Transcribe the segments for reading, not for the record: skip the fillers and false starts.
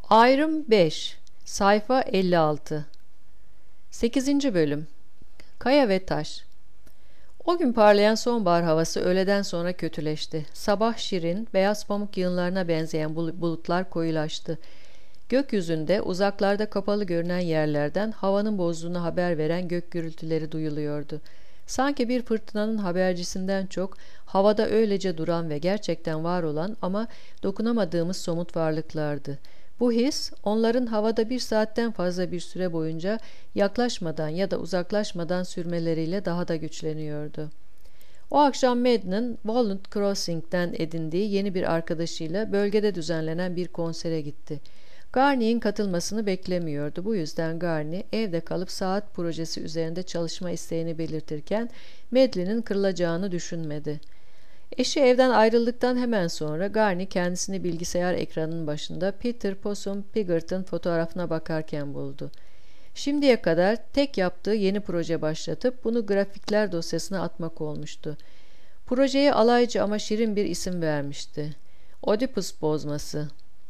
Ayrım 5. Sayfa 56. 8. Bölüm. Kaya ve Taş. O gün parlayan sonbahar havası öğleden sonra kötüleşti. Sabah şirin, beyaz pamuk yığınlarına benzeyen bulutlar koyulaştı. Gökyüzünde, uzaklarda kapalı görünen yerlerden havanın bozduğunu haber veren gök gürültüleri duyuluyordu. Sanki bir fırtınanın habercisinden çok, havada öylece duran ve gerçekten var olan ama dokunamadığımız somut varlıklardı. Bu his, onların havada bir saatten fazla bir süre boyunca yaklaşmadan ya da uzaklaşmadan sürmeleriyle daha da güçleniyordu. O akşam Madden'ın Walnut Crossing'den edindiği yeni bir arkadaşıyla bölgede düzenlenen bir konsere gitti. Garney'in katılmasını beklemiyordu. Bu yüzden Garney evde kalıp saat projesi üzerinde çalışma isteğini belirtirken Madeline'in kırılacağını düşünmedi. Eşi evden ayrıldıktan hemen sonra Garney kendisini bilgisayar ekranının başında Peter Possum Pigot'ın fotoğrafına bakarken buldu. Şimdiye kadar tek yaptığı yeni proje başlatıp bunu grafikler dosyasına atmak olmuştu. Projeye alaycı ama şirin bir isim vermişti. Oedipus bozması.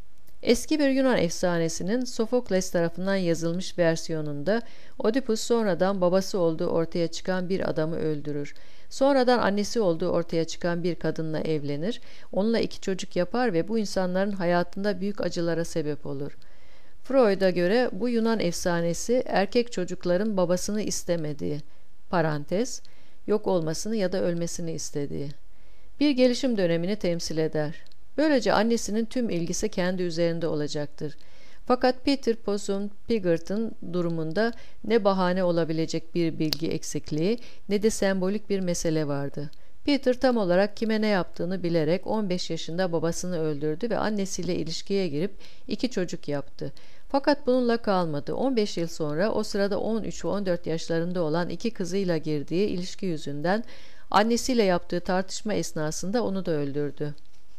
Eski bir Yunan efsanesinin Sofokles tarafından yazılmış versiyonunda Oedipus sonradan babası olduğu ortaya çıkan bir adamı öldürür. Sonradan annesi olduğu ortaya çıkan bir kadınla evlenir, onunla 2 çocuk yapar ve bu insanların hayatında büyük acılara sebep olur. Freud'a göre bu Yunan efsanesi erkek çocukların babasını istemediği, parantez, yok olmasını ya da ölmesini istediği, bir gelişim dönemini temsil eder. Böylece annesinin tüm ilgisi kendi üzerinde olacaktır. Fakat Peter Possum Pigot'ın durumunda ne bahane olabilecek bir bilgi eksikliği ne de sembolik bir mesele vardı. Peter tam olarak kime ne yaptığını bilerek 15 yaşında babasını öldürdü ve annesiyle ilişkiye girip 2 çocuk yaptı. Fakat bununla kalmadı. 15 yıl sonra o sırada 13 ve 14 yaşlarında olan 2 kızıyla girdiği ilişki yüzünden annesiyle yaptığı tartışma esnasında onu da öldürdü.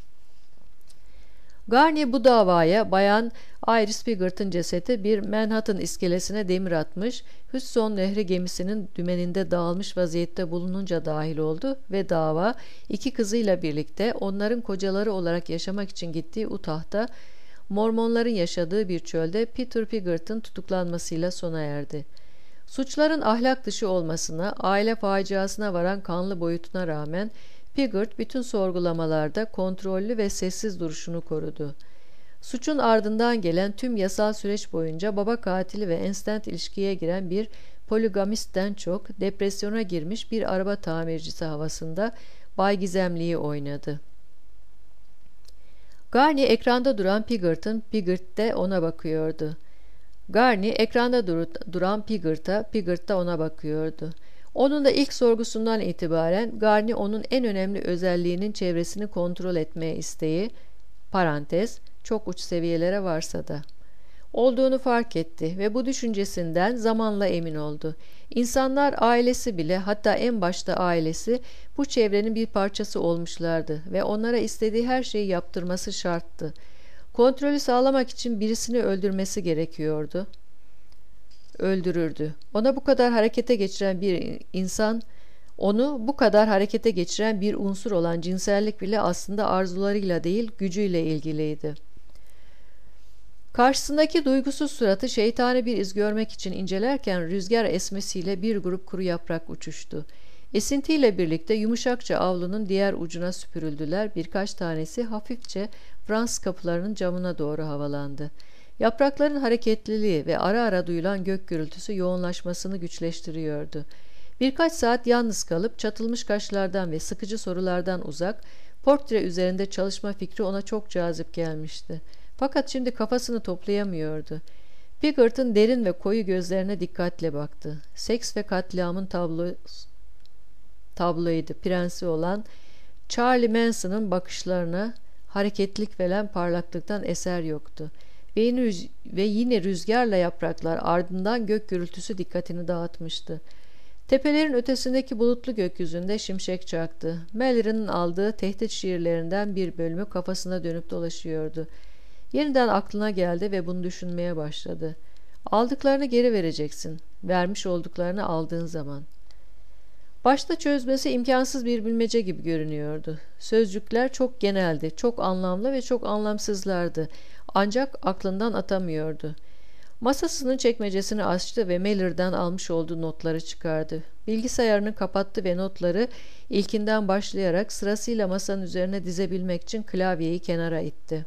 Garney bu davaya Bayan Iris Pigot'ın cesedi bir Manhattan iskelesine demir atmış, Hudson Nehri gemisinin dümeninde dağılmış vaziyette bulununca dahil oldu ve dava 2 kızıyla birlikte onların kocaları olarak yaşamak için gittiği Utah'ta Mormonların yaşadığı bir çölde Peter Pigot'ın tutuklanmasıyla sona erdi. Suçların ahlak dışı olmasına, aile faciasına varan kanlı boyutuna rağmen Pigot bütün sorgulamalarda kontrollü ve sessiz duruşunu korudu. Suçun ardından gelen tüm yasal süreç boyunca baba katili ve ensten ilişkiye giren bir poligamistten çok depresyona girmiş bir araba tamircisi havasında Bay Gizemli'yi oynadı. Garney ekranda duran Pigot de ona bakıyordu. Garney ekranda duran Pigot da ona bakıyordu. Onun da ilk sorgusundan itibaren Garney onun en önemli özelliğinin çevresini kontrol etmeye isteği, parantez, çok uç seviyelere varsa da, olduğunu fark etti ve bu düşüncesinden zamanla emin oldu. İnsanlar ailesi bile, hatta en başta ailesi, bu çevrenin bir parçası olmuşlardı ve onlara istediği her şeyi yaptırması şarttı. Kontrolü sağlamak için birisini öldürmesi gerekiyordu. Öldürürdü. Onu bu kadar harekete geçiren bir unsur olan cinsellik bile aslında arzularıyla değil, gücüyle ilgiliydi. Karşısındaki duygusuz suratı şeytani bir iz görmek için incelerken rüzgar esmesiyle bir grup kuru yaprak uçuştu. Esintiyle birlikte yumuşakça avlunun diğer ucuna süpürüldüler, birkaç tanesi hafifçe Fransız kapılarının camına doğru havalandı. Yaprakların hareketliliği ve ara ara duyulan gök gürültüsü yoğunlaşmasını güçleştiriyordu. Birkaç saat yalnız kalıp çatılmış kaşlardan ve sıkıcı sorulardan uzak, portre üzerinde çalışma fikri ona çok cazip gelmişti. Fakat şimdi kafasını toplayamıyordu. Pigot'ın derin ve koyu gözlerine dikkatle baktı. Seks ve katliamın tabloydu. Prensi olan Charlie Manson'ın bakışlarına hareketlilik veren parlaklıktan eser yoktu. Ve yine rüzgarla yapraklar, ardından gök gürültüsü dikkatini dağıtmıştı. Tepelerin ötesindeki bulutlu gökyüzünde şimşek çaktı. Mallory'nin aldığı tehdit şiirlerinden bir bölümü kafasına dönüp dolaşıyordu. Yeniden aklına geldi ve bunu düşünmeye başladı. Aldıklarını geri vereceksin. Vermiş olduklarını aldığın zaman. Başta çözmesi imkansız bir bilmece gibi görünüyordu. Sözcükler çok geneldi, çok anlamlı ve çok anlamsızlardı. Ancak aklından atamıyordu. Masasının çekmecesini açtı ve Miller'dan almış olduğu notları çıkardı. Bilgisayarını kapattı ve notları ilkinden başlayarak sırasıyla masanın üzerine dizebilmek için klavyeyi kenara itti.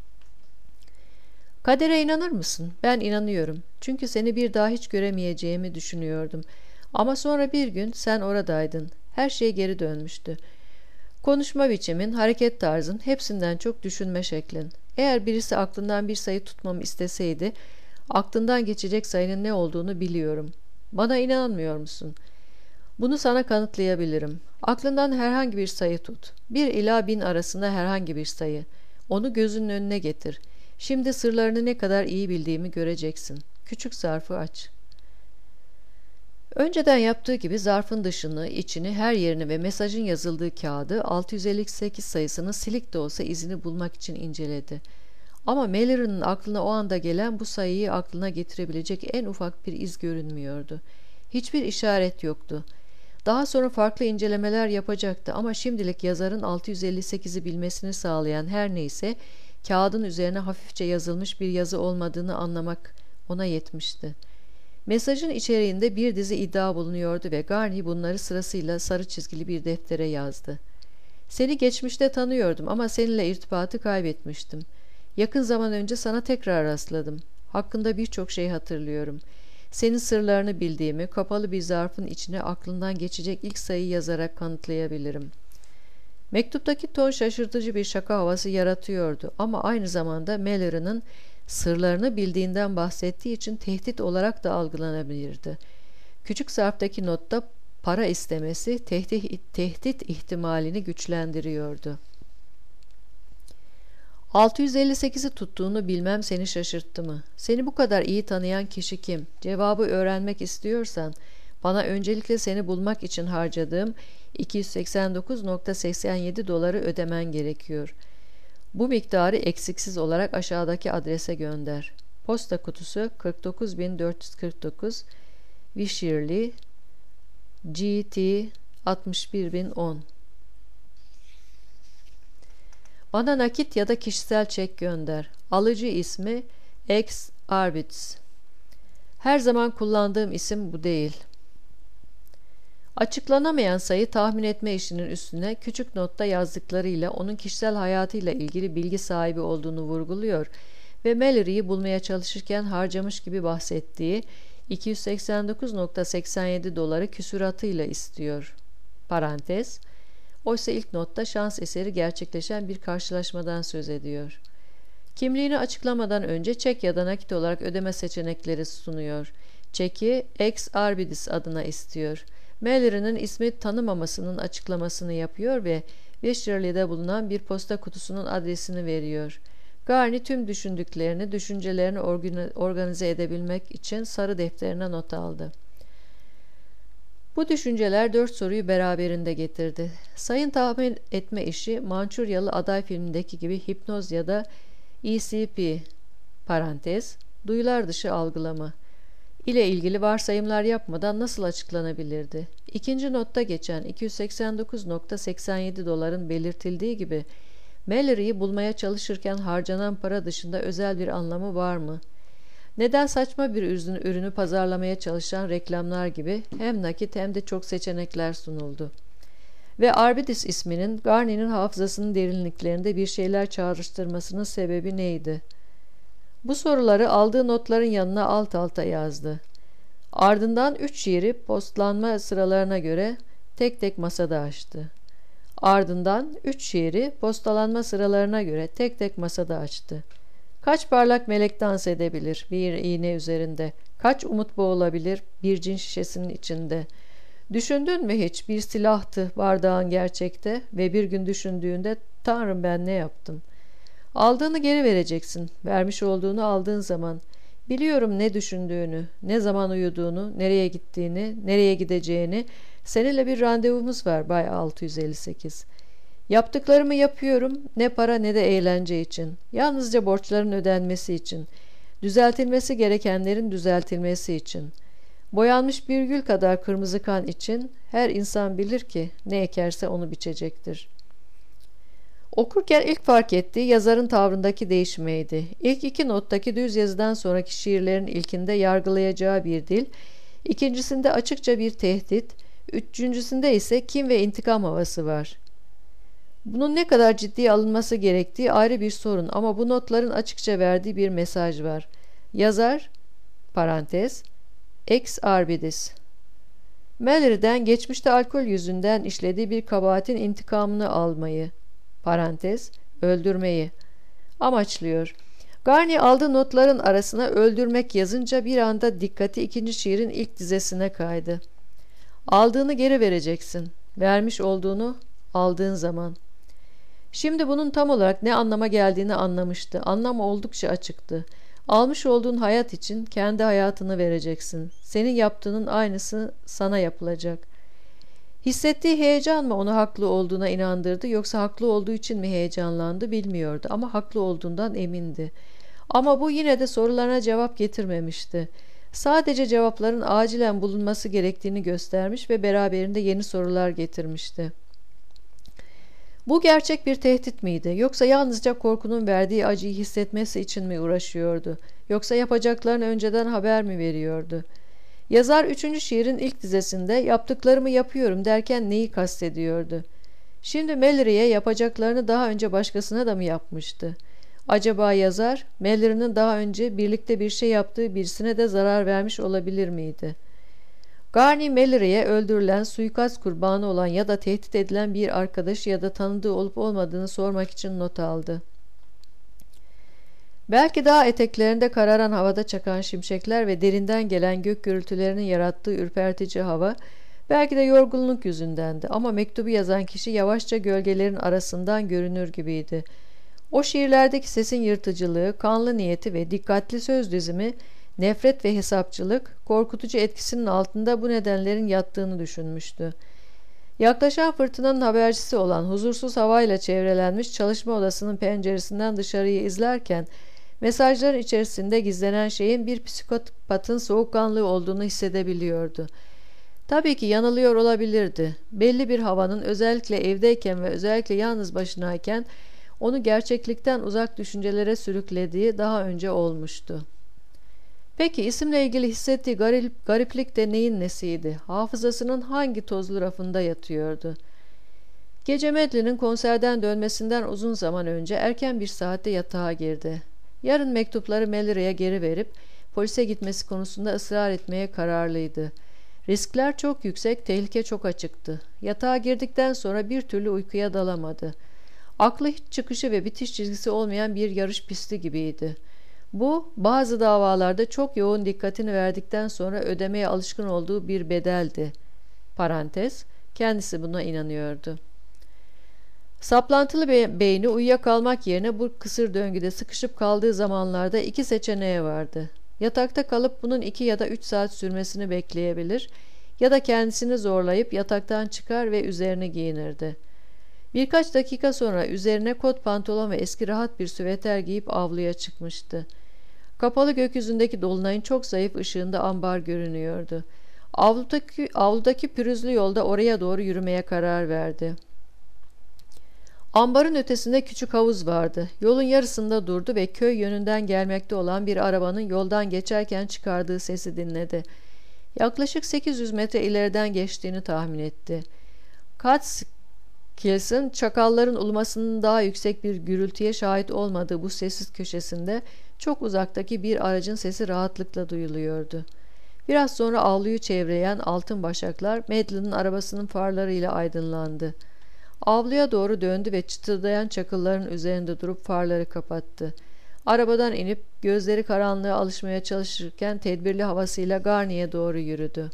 Kadere inanır mısın? Ben inanıyorum. Çünkü seni bir daha hiç göremeyeceğimi düşünüyordum. Ama sonra bir gün sen oradaydın. Her şey geri dönmüştü. Konuşma biçimin, hareket tarzın, hepsinden çok düşünme şeklin. Eğer birisi aklından bir sayı tutmamı isteseydi, aklından geçecek sayının ne olduğunu biliyorum. Bana inanmıyor musun? Bunu sana kanıtlayabilirim. Aklından herhangi bir sayı tut. 1 ila 1000 arasında herhangi bir sayı. Onu gözünün önüne getir. Şimdi sırlarını ne kadar iyi bildiğimi göreceksin. Küçük zarfı aç. Önceden yaptığı gibi zarfın dışını, içini, her yerini ve mesajın yazıldığı kağıdı 658 sayısının silik de olsa izini bulmak için inceledi. Ama Mallory'nin aklına o anda gelen bu sayıyı aklına getirebilecek en ufak bir iz görünmüyordu. Hiçbir işaret yoktu. Daha sonra farklı incelemeler yapacaktı ama şimdilik yazarın 658'i bilmesini sağlayan her neyse kağıdın üzerine hafifçe yazılmış bir yazı olmadığını anlamak ona yetmişti. Mesajın içeriğinde bir dizi iddia bulunuyordu ve Garney bunları sırasıyla sarı çizgili bir deftere yazdı. Seni geçmişte tanıyordum ama seninle irtibatı kaybetmiştim. Yakın zaman önce sana tekrar rastladım. Hakkında birçok şey hatırlıyorum. Senin sırlarını bildiğimi, kapalı bir zarfın içine aklından geçecek ilk sayıyı yazarak kanıtlayabilirim. Mektuptaki ton şaşırtıcı bir şaka havası yaratıyordu ama aynı zamanda Mallory'nin sırlarını bildiğinden bahsettiği için tehdit olarak da algılanabilirdi. Küçük zarftaki notta para istemesi tehdit ihtimalini güçlendiriyordu. 658'i tuttuğunu bilmem seni şaşırttı mı? Seni bu kadar iyi tanıyan kişi kim? Cevabı öğrenmek istiyorsan bana öncelikle seni bulmak için harcadığım 289,87 doları ödemen gerekiyor. Bu miktarı eksiksiz olarak aşağıdaki adrese gönder. Posta kutusu 49449 Wisherley GT 61010. Bana nakit ya da kişisel çek gönder. Alıcı ismi X Arbitz. Her zaman kullandığım isim bu değil. Açıklanamayan sayı tahmin etme işinin üstüne küçük notta yazdıklarıyla onun kişisel hayatıyla ilgili bilgi sahibi olduğunu vurguluyor ve Mallory'yi bulmaya çalışırken harcamış gibi bahsettiği 289,87 doları küsuratıyla istiyor. Parantez. Oysa ilk notta şans eseri gerçekleşen bir karşılaşmadan söz ediyor. Kimliğini açıklamadan önce çek ya da nakit olarak ödeme seçenekleri sunuyor. Çeki X Arbidis adına istiyor. Mallory'nin ismi tanımamasının açıklamasını yapıyor ve Wisherley'de bulunan bir posta kutusunun adresini veriyor. Garney tüm düşüncelerini organize edebilmek için sarı defterine not aldı. Bu düşünceler 4 soruyu beraberinde getirdi. Sayın tahmin etme işi Mançuryalı Aday filmindeki gibi hipnoz ya da ECP parantez, duyular dışı algılama ile ilgili varsayımlar yapmadan nasıl açıklanabilirdi? İkinci notta geçen 289,87 doların belirtildiği gibi Mallory'yi bulmaya çalışırken harcanan para dışında özel bir anlamı var mı? Neden saçma bir ürünü pazarlamaya çalışan reklamlar gibi hem nakit hem de çok seçenekler sunuldu? Ve Arbidis isminin Garney'nin hafızasının derinliklerinde bir şeyler çağrıştırmasının sebebi neydi? Bu soruları aldığı notların yanına alt alta yazdı. Ardından 3 yeri postlanma sıralarına göre tek tek masada açtı. Ardından 3 yeri postalanma sıralarına göre tek tek masada açtı. Kaç parlak melek dans edebilir bir iğne üzerinde? Kaç umut boğulabilir bir cin şişesinin içinde? Düşündün mü hiç bir silahtı bardağın gerçekte ve bir gün düşündüğünde Tanrım ben ne yaptım? Aldığını geri vereceksin. Vermiş olduğunu aldığın zaman. Biliyorum ne düşündüğünü, ne zaman uyuduğunu, nereye gittiğini, nereye gideceğini. Seninle bir randevumuz var Bay 658. Yaptıklarımı yapıyorum ne para ne de eğlence için. Yalnızca borçların ödenmesi için. Düzeltilmesi gerekenlerin düzeltilmesi için. Boyanmış bir gül kadar kırmızı kan için her insan bilir ki ne ekerse onu biçecektir. Okurken ilk fark ettiği yazarın tavrındaki değişmeydi. İlk iki nottaki düz yazıdan sonraki şiirlerin ilkinde yargılayacağı bir dil, ikincisinde açıkça bir tehdit, üçüncüsünde ise kin ve intikam havası var. Bunun ne kadar ciddiye alınması gerektiği ayrı bir sorun ama bu notların açıkça verdiği bir mesaj var. Yazar, parantez, ex arbidis, Mallory'den geçmişte alkol yüzünden işlediği bir kabahatin intikamını almayı, parantez, öldürmeyi amaçlıyor. Garnier aldığı notların arasına öldürmek yazınca bir anda dikkati ikinci şiirin ilk dizesine kaydı. Aldığını geri vereceksin. Vermiş olduğunu aldığın zaman. Şimdi bunun tam olarak ne anlama geldiğini anlamıştı. Anlam oldukça açıktı. Almış olduğun hayat için kendi hayatını vereceksin. Senin yaptığının aynısı sana yapılacak. Hissettiği heyecan mı onu haklı olduğuna inandırdı, yoksa haklı olduğu için mi heyecanlandı bilmiyordu ama haklı olduğundan emindi. Ama bu yine de sorularına cevap getirmemişti. Sadece cevapların acilen bulunması gerektiğini göstermiş ve beraberinde yeni sorular getirmişti. Bu gerçek bir tehdit miydi? Yoksa yalnızca korkunun verdiği acıyı hissetmesi için mi uğraşıyordu? Yoksa yapacaklarını önceden haber mi veriyordu? Yazar üçüncü şiirin ilk dizesinde yaptıklarımı yapıyorum derken neyi kastediyordu? Şimdi Mallory'e yapacaklarını daha önce başkasına da mı yapmıştı? Acaba yazar, Mallory'nin daha önce birlikte bir şey yaptığı birisine de zarar vermiş olabilir miydi? Garnier Mallory'e öldürülen, suikast kurbanı olan ya da tehdit edilen bir arkadaşı ya da tanıdığı olup olmadığını sormak için not aldı. Belki dağ eteklerinde kararan havada çakan şimşekler ve derinden gelen gök gürültülerinin yarattığı ürpertici hava, belki de yorgunluk yüzündendi ama mektubu yazan kişi yavaşça gölgelerin arasından görünür gibiydi. O şiirlerdeki sesin yırtıcılığı, kanlı niyeti ve dikkatli söz dizimi, nefret ve hesapçılık, korkutucu etkisinin altında bu nedenlerin yattığını düşünmüştü. Yaklaşan fırtınanın habercisi olan huzursuz havayla çevrelenmiş çalışma odasının penceresinden dışarıyı izlerken, mesajların içerisinde gizlenen şeyin bir psikopatın soğukkanlı olduğunu hissedebiliyordu. Tabii ki yanılıyor olabilirdi. Belli bir havanın özellikle evdeyken ve özellikle yalnız başınayken onu gerçeklikten uzak düşüncelere sürüklediği daha önce olmuştu. Peki isimle ilgili hissettiği gariplik de neyin nesiydi? Hafızasının hangi tozlu rafında yatıyordu? Gece Madeline'in konserden dönmesinden uzun zaman önce erken bir saatte yatağa girdi. Yarın mektupları Mallory'e geri verip polise gitmesi konusunda ısrar etmeye kararlıydı. Riskler çok yüksek, tehlike çok açıktı. Yatağa girdikten sonra bir türlü uykuya dalamadı. Aklı hiç çıkışı ve bitiş çizgisi olmayan bir yarış pisti gibiydi. Bu, bazı davalarda çok yoğun dikkatini verdikten sonra ödemeye alışkın olduğu bir bedeldi. Parantez, kendisi buna inanıyordu. Saplantılı beyni uyuyakalmak yerine bu kısır döngüde sıkışıp kaldığı zamanlarda iki seçeneği vardı. Yatakta kalıp bunun 2 ya da 3 saat sürmesini bekleyebilir ya da kendisini zorlayıp yataktan çıkar ve üzerini giyinirdi. Birkaç dakika sonra üzerine kot pantolon ve eski rahat bir süveter giyip avluya çıkmıştı. Kapalı gökyüzündeki dolunayın çok zayıf ışığında ambar görünüyordu. Avludaki pürüzlü yolda oraya doğru yürümeye karar verdi. Ambarın ötesinde küçük havuz vardı. Yolun yarısında durdu ve köy yönünden gelmekte olan bir arabanın yoldan geçerken çıkardığı sesi dinledi. Yaklaşık 800 metre ileriden geçtiğini tahmin etti. Catskills'in çakalların ulumasının daha yüksek bir gürültüye şahit olmadığı bu sessiz köşesinde çok uzaktaki bir aracın sesi rahatlıkla duyuluyordu. Biraz sonra avluyu çevreyen altın başaklar Madeline'in arabasının farlarıyla aydınlandı. Avluya doğru döndü ve çıtırdayan çakılların üzerinde durup farları kapattı. Arabadan inip gözleri karanlığa alışmaya çalışırken tedbirli havasıyla Garnier'e doğru yürüdü.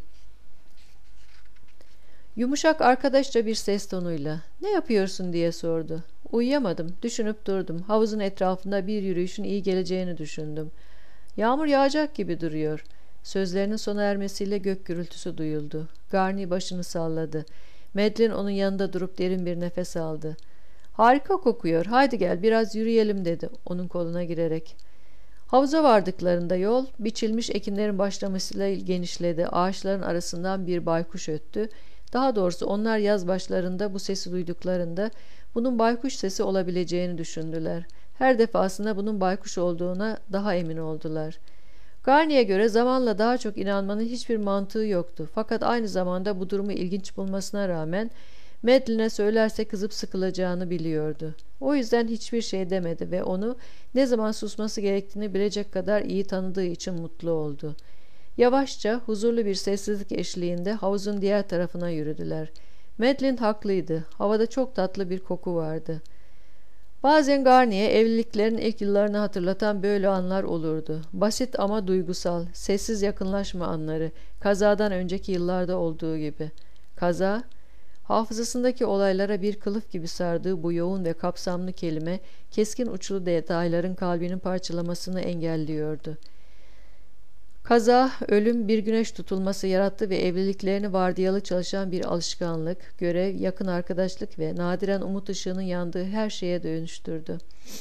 Yumuşak arkadaşça bir ses tonuyla "Ne yapıyorsun?" diye sordu. "Uyuyamadım, düşünüp durdum. Havuzun etrafında bir yürüyüşün iyi geleceğini düşündüm. Yağmur yağacak gibi duruyor." Sözlerinin sona ermesiyle gök gürültüsü duyuldu. Garnier başını salladı. Madeline onun yanında durup derin bir nefes aldı. "Harika kokuyor. Haydi gel biraz yürüyelim." dedi onun koluna girerek. Havuza vardıklarında yol, biçilmiş ekinlerin başlamasıyla genişledi. Ağaçların arasından bir baykuş öttü. Daha doğrusu onlar yaz başlarında bu sesi duyduklarında bunun baykuş sesi olabileceğini düşündüler. Her defasında bunun baykuş olduğuna daha emin oldular. Garni'ye göre zamanla daha çok inanmanın hiçbir mantığı yoktu. Fakat aynı zamanda bu durumu ilginç bulmasına rağmen Madeline'e söylerse kızıp sıkılacağını biliyordu. O yüzden hiçbir şey demedi ve onu ne zaman susması gerektiğini bilecek kadar iyi tanıdığı için mutlu oldu. Yavaşça, huzurlu bir sessizlik eşliğinde havuzun diğer tarafına yürüdüler. Madeline haklıydı. Havada çok tatlı bir koku vardı. Bazen Garni'ye evliliklerin ilk yıllarını hatırlatan böyle anlar olurdu. Basit ama duygusal, sessiz yakınlaşma anları, kazadan önceki yıllarda olduğu gibi. Kaza, hafızasındaki olaylara bir kılıf gibi sardığı bu yoğun ve kapsamlı kelime, keskin uçlu detayların kalbinin parçalamasını engelliyordu. Kaza, ölüm, bir güneş tutulması yarattı ve evliliklerini vardiyalı çalışan bir alışkanlık, görev, yakın arkadaşlık ve nadiren umut ışığının yandığı her şeye dönüştürdü.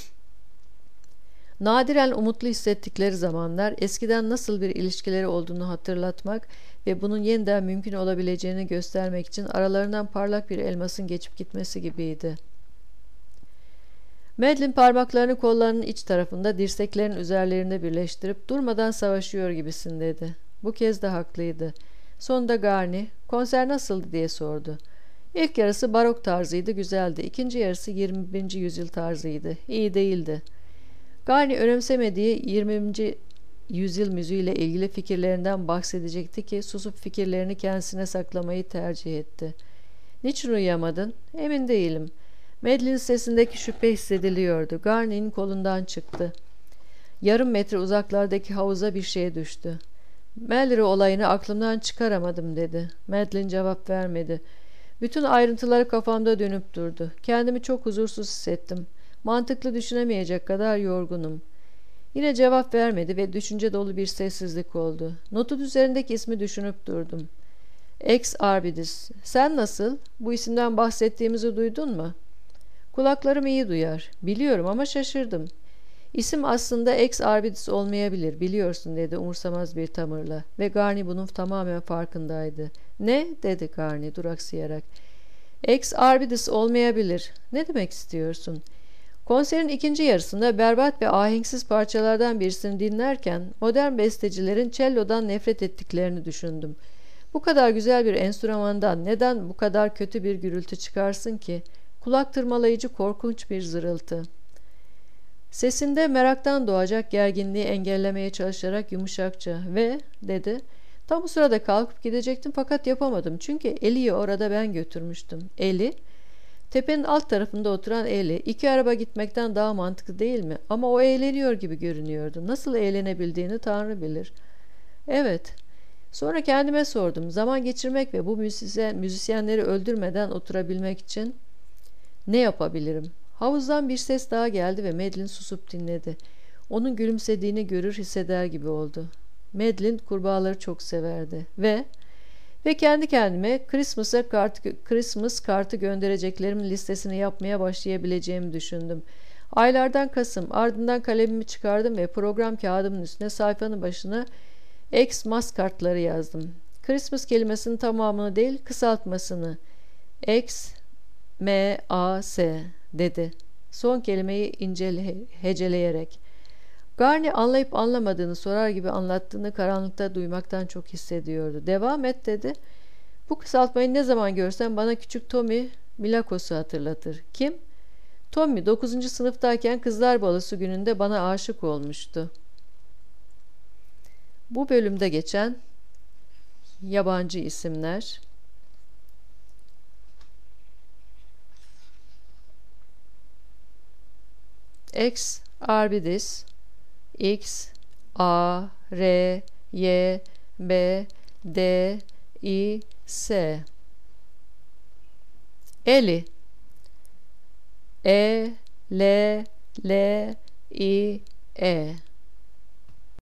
Nadiren umutlu hissettikleri zamanlar, eskiden nasıl bir ilişkileri olduğunu hatırlatmak ve bunun yeniden mümkün olabileceğini göstermek için aralarından parlak bir elmasın geçip gitmesi gibiydi. Madeline parmaklarını kollarının iç tarafında, dirseklerin üzerlerinde birleştirip durmadan savaşıyor gibisin dedi. Bu kez de haklıydı. Sonunda Garni, konser nasıldı diye sordu. İlk yarısı barok tarzıydı, güzeldi. İkinci yarısı 21. yüzyıl tarzıydı. İyi değildi. Garni önemsemediği 20. yüzyıl müziğiyle ilgili fikirlerinden bahsedecekti ki susup fikirlerini kendisine saklamayı tercih etti. Niçin uyuyamadın? Emin değilim. Madeline'in sesindeki şüphe hissediliyordu. Garni'nin kolundan çıktı. Yarım metre uzaklardaki havuza bir şey düştü. Mallory olayını aklımdan çıkaramadım dedi. Madeline cevap vermedi. Bütün ayrıntıları kafamda dönüp durdu. Kendimi çok huzursuz hissettim. Mantıklı düşünemeyecek kadar yorgunum. Yine cevap vermedi ve düşünce dolu bir sessizlik oldu. Notun üzerindeki ismi düşünüp durdum. Ex Arbidis. Sen nasıl? Bu isimden bahsettiğimizi duydun mu? Kulaklarım iyi duyar. Biliyorum ama şaşırdım. İsim aslında Ex Arbidis olmayabilir, biliyorsun dedi umursamaz bir tavırla ve Garni bunun tamamen farkındaydı. Ne? dedi Garni duraksayarak. Ex Arbidis olmayabilir. Ne demek istiyorsun? Konserin ikinci yarısında berbat ve ahenksiz parçalardan birisini dinlerken modern bestecilerin cello'dan nefret ettiklerini düşündüm. Bu kadar güzel bir enstrümandan neden bu kadar kötü bir gürültü çıkarsın ki? Kulak tırmalayıcı korkunç bir zırıltı. Sesinde meraktan doğacak gerginliği engellemeye çalışarak yumuşakça ve dedi. Tam bu sırada kalkıp gidecektim fakat yapamadım çünkü Eli'yi orada ben götürmüştüm. Eli? Tepenin alt tarafında oturan Eli. İki araba gitmekten daha mantıklı değil mi? Ama o eğleniyor gibi görünüyordu. Nasıl eğlenebildiğini Tanrı bilir. Evet. Sonra kendime sordum. Zaman geçirmek ve bu müzisyenleri öldürmeden oturabilmek için ne yapabilirim? Havuzdan bir ses daha geldi ve Madeline susup dinledi. Onun gülümsediğini görür hisseder gibi oldu. Madeline kurbağaları çok severdi ve kendi kendime Christmas kartı göndereceklerimin listesini yapmaya başlayabileceğimi düşündüm. Aylardan Kasım, ardından kalemimi çıkardım ve program kağıdımın üstüne sayfanın başına Xmas kartları yazdım. Christmas kelimesinin tamamını değil, kısaltmasını. X-M-A-S dedi. Son kelimeyi heceleyerek. Garni anlayıp anlamadığını sorar gibi anlattığını karanlıkta duymaktan çok hissediyordu. Devam et dedi. Bu kısaltmayı ne zaman görsem bana küçük Tommy Milakos'u hatırlatır. Kim? Tommy 9. sınıftayken kızlar balosu gününde bana aşık olmuştu. Bu bölümde geçen yabancı isimler: Ex Arbidis, X A R Y B D I S. Eli, E L L I E.